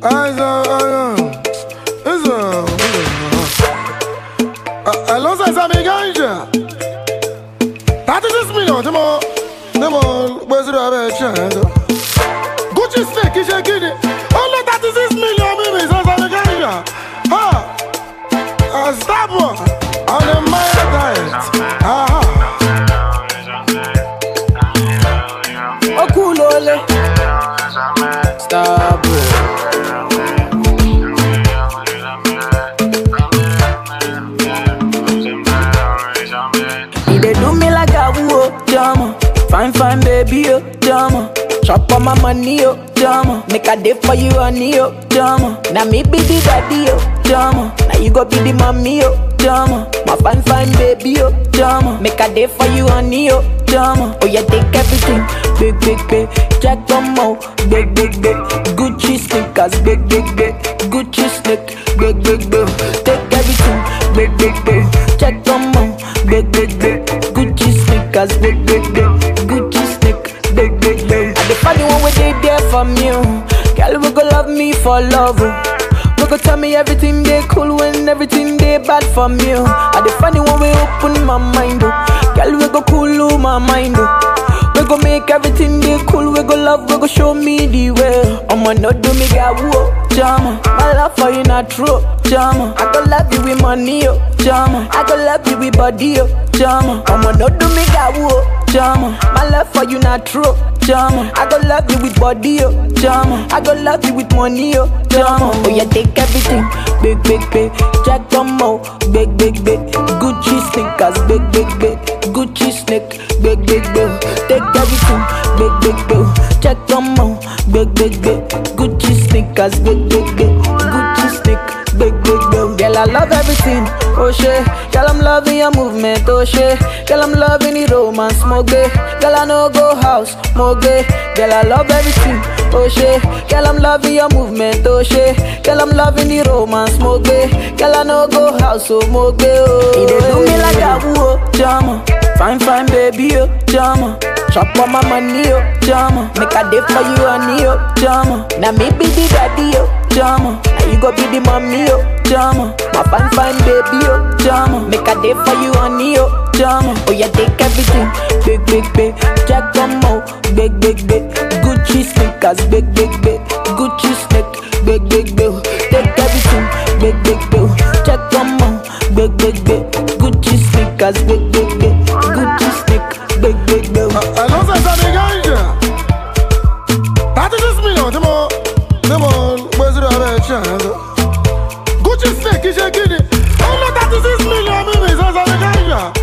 Alongside Sammy Ganja, 36 million, come on, where's the other chance? Gucci snake, is shaking it. Only 36 million, baby, so Sammy Ganja. Stop on the Maya diet. Oh, cool, ole. Stop it. They do me like a woo, drama. Fine, baby, oh, drama. Chop on my money, oh, drama. Make a day for you, honey, oh, drama. Now me be the daddy, oh, drama. Now you go be the mommy, oh, drama. My fine, baby, oh, drama. Make a day for you, honey, oh, drama. Oh, yeah, take everything, big. Jack Domo, big. Gucci sneakers, big. Gucci sneak, big. Take everything, big. Jack Domo, big. Gucci sneakers, big. Gucci sneak, big. I the funny one when they there from you. Girl, we go love me for love. We go tell me everything they cool when everything they bad from you. I the funny one we open my mind. Girl, we go cool my mind. We go make everything they cool. We go love, we go show me the way. I'ma not do me got whoa, drama. My love for you not true, drama. I go love you with money, oh, drama. I go love you with body, oh, drama. I'ma not do me got whoa, drama. My love for you not true, drama. I go love you with body, oh, drama. I go love you with money, oh, drama. Oh yeah, take everything, big. Jack Domo, big. Gucci sneakers, big. Gucci sneak, big. Take everything, big. Jack Domo, big. Gucci sneakers, big. Gucci sneak, big. Girl, I love everything, oh shit. Girl, I'm loving your movement, oh shit. Girl, I'm loving the romance, more gay. Girl, I know go house, more gay. Girl, I love everything, oh shit. Girl, I'm loving your movement, oh shit. Girl, I'm loving the romance, more gay. Girl, I know go house, oh more gay, oh. They do me like a woo, drama. Fine, baby, oh, drama. Chop on my money, oh, drama. Make a day for you, honey, oh, drama. Now me be the daddy, oh, drama. Now you go be the mommy, oh, drama. My fine, baby, oh, drama. Make a day for you, honey, oh, drama. Oh yeah, take everything, big. Jack Domo, big. Gucci sneakers, big. Gucci sneak, big. Take everything, big. Jack Domo, big. Gucci sneakers, big. Gucci sneak, big. Alongside Sammy Ganja, 36 million, come on, where's the other chance? Gucci snake, is shaking it. Only 36 million, baby, so Sammy Ganja.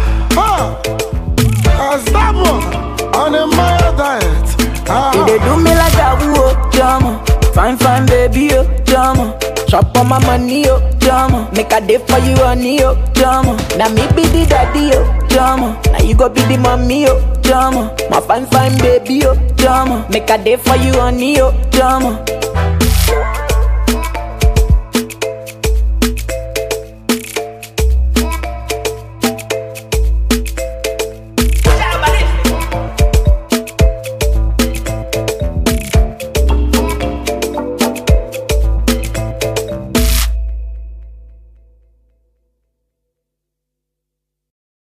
Stop on the Maya diet. They do me like a woo, drama. Fine, baby, oh, drama. Chop on my money, oh, drama. Make a day for you, honey, oh, drama. Now me be the daddy, oh, drama. Now you go be the mommy, oh, drama. My fine, baby, oh, drama. Make a day for you, honey, oh, drama.